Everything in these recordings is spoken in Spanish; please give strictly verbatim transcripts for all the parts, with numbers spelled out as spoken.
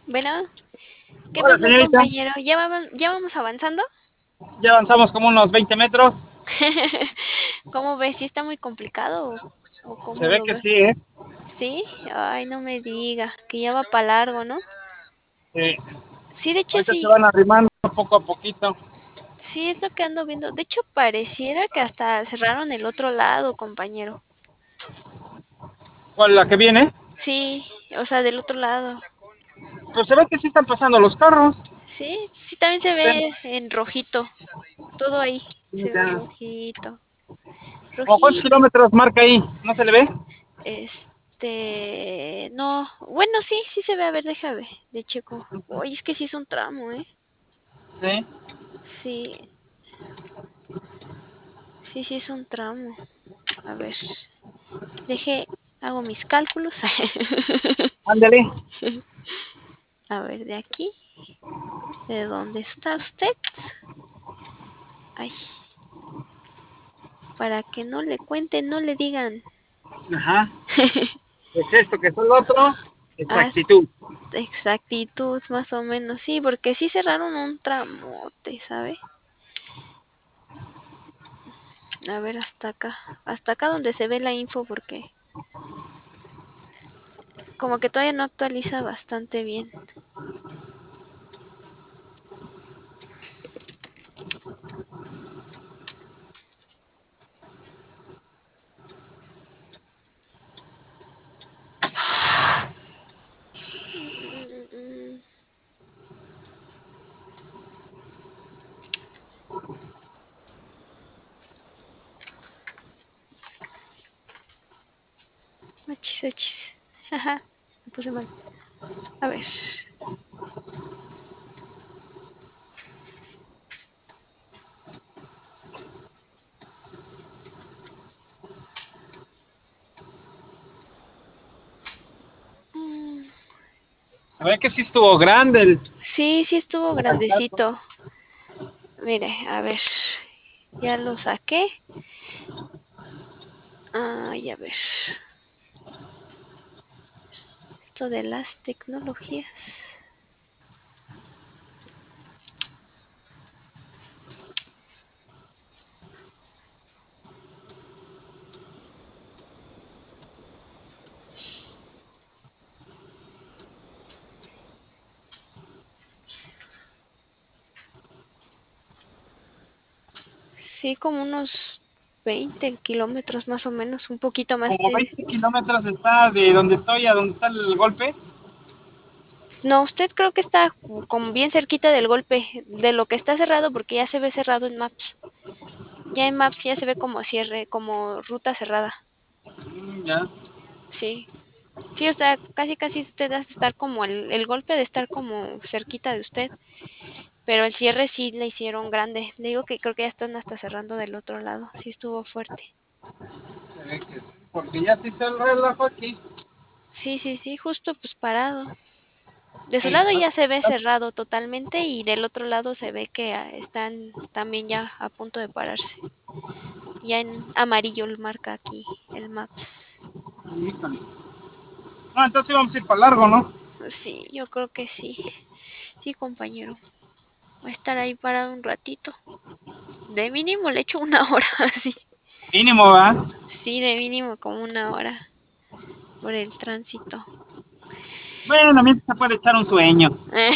Bueno, ¿qué Hola, pasó, señorita. compañero? ¿Ya vamos, ya vamos avanzando? Ya avanzamos como unos veinte metros. ¿Cómo ves? ¿Sí está muy complicado o, o Se cómo ve lo que ves? sí, ¿eh? ¿Sí? Ay, no me diga, que ya va para largo, ¿no? Sí. Sí, de hecho Ahorita se sí, van arrimando poco a poquito. sí es lo que ando viendo. De hecho pareciera que hasta cerraron el otro lado, compañero. ¿Cuál, la que viene? Sí, o sea, del otro lado. Pues se ve que sí están pasando los carros. Sí, sí también se Sí. ve en rojito. Todo ahí se ve Ya. rojito. ¿O cuántos Rojito. kilómetros marca ahí? ¿No se le ve? Este, no, bueno, sí, sí se ve, a ver, déjame, de checo. Oye, es que sí es un tramo, ¿eh? Sí. Sí, sí, sí es un tramo. A ver, deje, hago mis cálculos. Ándale. A ver, de aquí, ¿de dónde está usted? Ay, para que no le cuenten, no le digan. Ajá. Es esto, que es el otro. Ah, Exactitud. exactitud, más o menos, sí, porque sí cerraron un tramote, ¿sabe? A ver, hasta acá, hasta acá donde se ve la info, porque como que todavía no actualiza bastante bien. Mm, Achis, achis. Jaja, me puse mal. A ver. Mm, Se ve que sí estuvo grande el sí, sí estuvo trancazo. grandecito. Mire, a ver. Ya lo saqué. Ay, a ver. Esto de las tecnologías. Sí, como unos veinte kilómetros más o menos, un poquito más Como de... veinte kilómetros está de donde estoy a donde está el golpe. No, usted creo que está como bien cerquita del golpe, de lo que está cerrado, porque ya se ve cerrado en Maps. Ya en Maps ya se ve como cierre, como ruta cerrada. Mm, ya. Sí. Sí, o sea, casi casi usted hace estar como el, el golpe de estar como cerquita de usted, pero el cierre sí le hicieron grande. Le digo que creo que ya están hasta cerrando del otro lado. Sí estuvo fuerte. Se ve que sí. Porque ya se hizo el relajo aquí. Sí, sí, sí, justo pues parado. De su Sí. lado ya se ve cerrado totalmente y del otro lado se ve que ah, están también ya a punto de pararse. Ya en amarillo lo marca aquí el Maps. Híjole. No, entonces vamos a ir para largo, ¿no? Sí, yo creo que sí. Sí, compañero. Voy a estar ahí parado un ratito. De mínimo le echo una hora así. Mínimo, ¿verdad? Sí, de mínimo como una hora por el tránsito. Bueno, también se puede echar un sueño,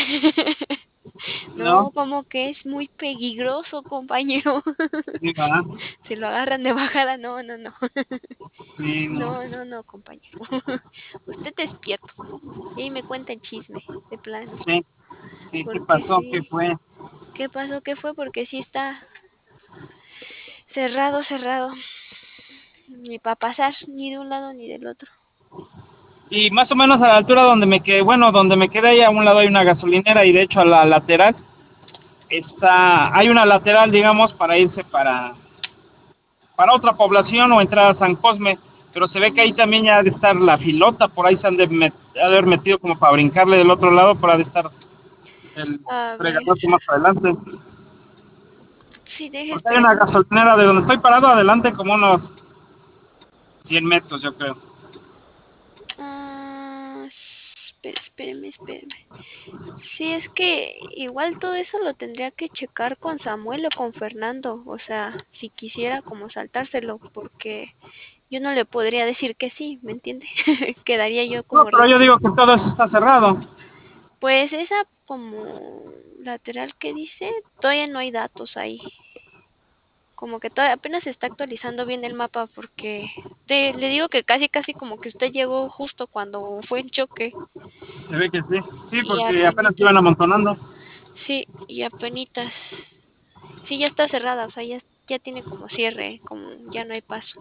No, ¿no? como que es muy peligroso, compañero. Sí, ¿verdad? Si lo agarran de bajada, no, no, no. Sí, no. No, no, no, compañero. Usted despierto. Y ahí me cuenta el chisme, de plano. Sí, sí, ¿qué Porque pasó? ¿Qué sí. fue? ¿Qué pasó? ¿Qué fue? Porque sí está cerrado, cerrado. Ni para pasar, ni de un lado ni del otro. Y más o menos a la altura donde me quedé, bueno, donde me quedé, ahí a un lado hay una gasolinera y de hecho a la lateral está, hay una lateral, digamos, para irse para, para otra población o entrar a San Cosme, pero se ve que ahí también ya ha de estar la filota, por ahí se han de, met, ha de haber metido como para brincarle del otro lado, para de estar el A ver. fregadazo más adelante. Sí, deje, Porque hay una esperemos. gasolinera de donde estoy parado adelante como unos cien metros, yo creo. Ah, Pero espéreme, espéreme. Sí, es que igual todo eso lo tendría que checar con Samuel o con Fernando. O sea, si quisiera como saltárselo, porque yo no le podría decir que sí, ¿me entiende? Quedaría yo No, como pero yo ridículo. digo que todo eso está cerrado. Pues esa como lateral que dice, todavía no hay datos ahí. Como que todavía apenas se está actualizando bien el mapa porque te, le digo que casi casi como que usted llegó justo cuando fue el choque Se ve que sí. Sí, y porque apenas iban apenitas. amontonando. Sí, y apenitas. Sí, ya está cerrada, o sea, ya, ya tiene como cierre, como ya no hay paso.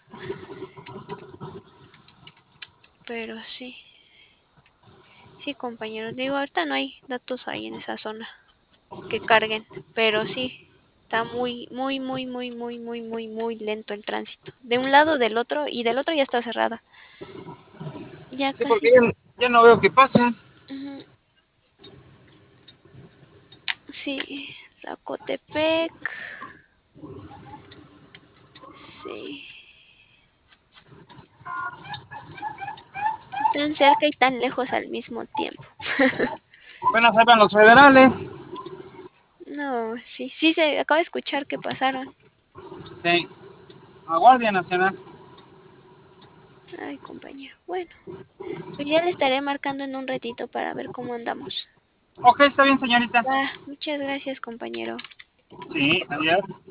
Pero sí, sí, compañeros. Digo, ahorita no hay datos ahí en esa zona que carguen, pero sí, está muy, muy, muy, muy, muy, muy, muy, muy lento el tránsito. De un lado, del otro, y del otro ya está cerrada. Ya Sí, porque casi. ya, ya no veo que pase. Ujú, sí, Zacotepec, sí. Tan cerca y tan lejos al mismo tiempo. Apenas ahí van los federales. No, sí, sí, se acaba de escuchar que pasaron. Sí, a Guardia Nacional. Ay, compañero. Bueno, pues ya le estaré marcando en un ratito para ver cómo andamos. Ok, está bien, señorita. Va, muchas gracias, compañero. Sí, adiós.